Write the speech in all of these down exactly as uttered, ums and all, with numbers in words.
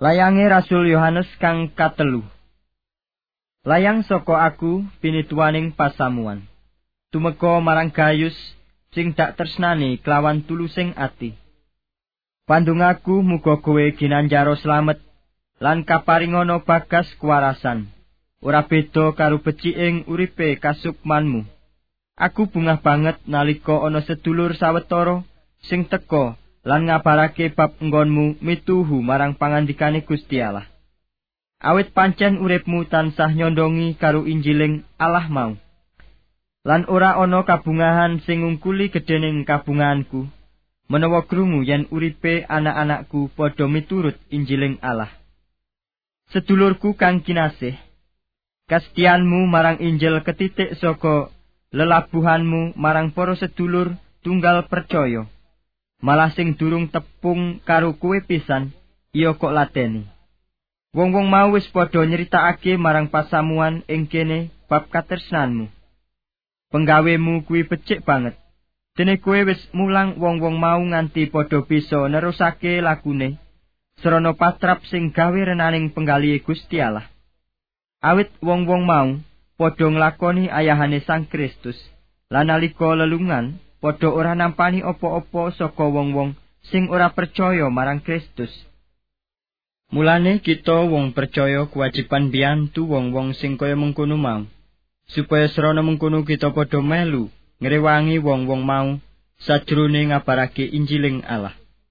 Layange Rasul Yohanes kang katelu. Layang saka aku pinituwaning pasamuan. Tumeka marang Gayus sing dak tresnani klawan tulusing ati. Pandungaku muga kowe ginanjaro slamet lan kaparingana bagas kuwarasan. Ora beda karo beciking uripe kasukmanmu. Aku bungah banget nalika ana sedulur sawetara sing teka lan ngabarake bab enggonmu mituhu marang pangandikane Gusti Allah. Awit pancen uripmu tansah nyondongi karo Injiling Allah mau. Lan ora ana kabungahan sing ngungkuli gedening kabungahanku, menawa krungu yen uripe anak-anakku padha miturut Injiling Allah. Sedulurku kang kinasih, kastianmu marang Injil ketitik saka lelabuhanmu marang para sedulur tunggal percaya. Malah sing durung tepung karo kowe pisan, iya kok lateni. Wong-wong mau wis padha nyritakake marang pasamuan ing kene bab katresnanmu. Penggawemu kuwi becik banget. Dene kowe wis mulang wong-wong mau nganti padha bisa nerusake lakune srana patrap sing gawe renaning penggalihe Gusti Allah. Awit wong-wong mau padha nglakoni ayahane Sang Kristus, lan nalika lelungan padha ora nampani apa-apa saka wong-wong sing ora percaya marang Kristus. Mulane kita wong percaya kewajiban biyantu wong-wong sing kaya mengkono mau, supaya srana mengkono kita padha melu ngrewangi wong-wong mau sajroning ngabarake Injiling Allah.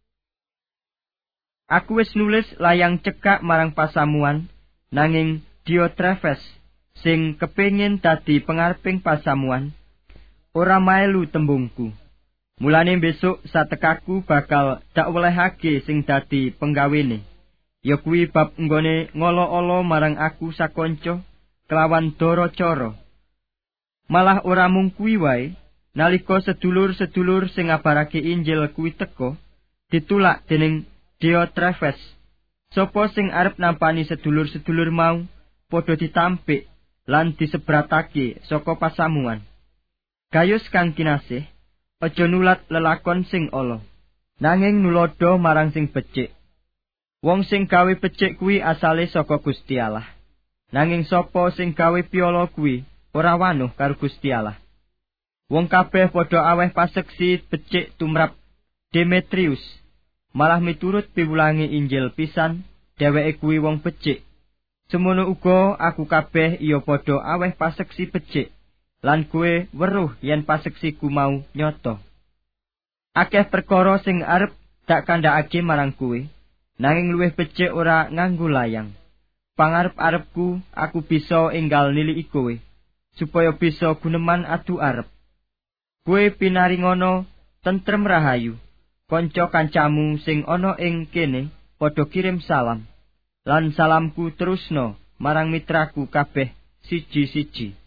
Aku wis nulis layang cekak marang pasamuan, nanging Diotrefes sing kepengin dadi pengareping pasamuan ora melu tembungku. Mulane besok satekaku bakal dak welehake sing dadi penggawene. Ya kuwi bab nggone ngolo-olo marang aku sakonco kelawan dara-cara. Malah ora mung kuwi wae, nalika sedulur-sedulur sing ngabarake Injil kuwi teka, ditulak dening Diotrefes. Sapa sing arep nampani sedulur-sedulur mau padha ditampik lan disebratake saka pasamuan. Gayus kang kinasih, aja nulat lelakon sing ala, nanging nulodo marang sing becik. Wong sing gawe becik kuwi asale saka Gusti Allah. Nanging sapa sing gawe piala kuwi ora wanuh karo Gusti Allah. Wong kabeh padha aweh paseksi becik tumrap Demetrius, malah miturut piwulange Injil pisan dheweke kuwi wong becik. Semono uga aku kabeh iya padha aweh paseksi becik. Lan kowe weruh yen paseksiku mau nyata. Akeh perkara sing arep dak kandhakake marang kowe, nanging luwih becik ora nganggo layang. Pangarep-arepku aku bisa enggal niliki kowe, supaya bisa guneman adu arep. Kowe pinaringana tentrem rahayu. Kanca kancamu sing ana ing kene padha kirim salam. Lan salamku terusno marang mitraku kabeh siji-siji.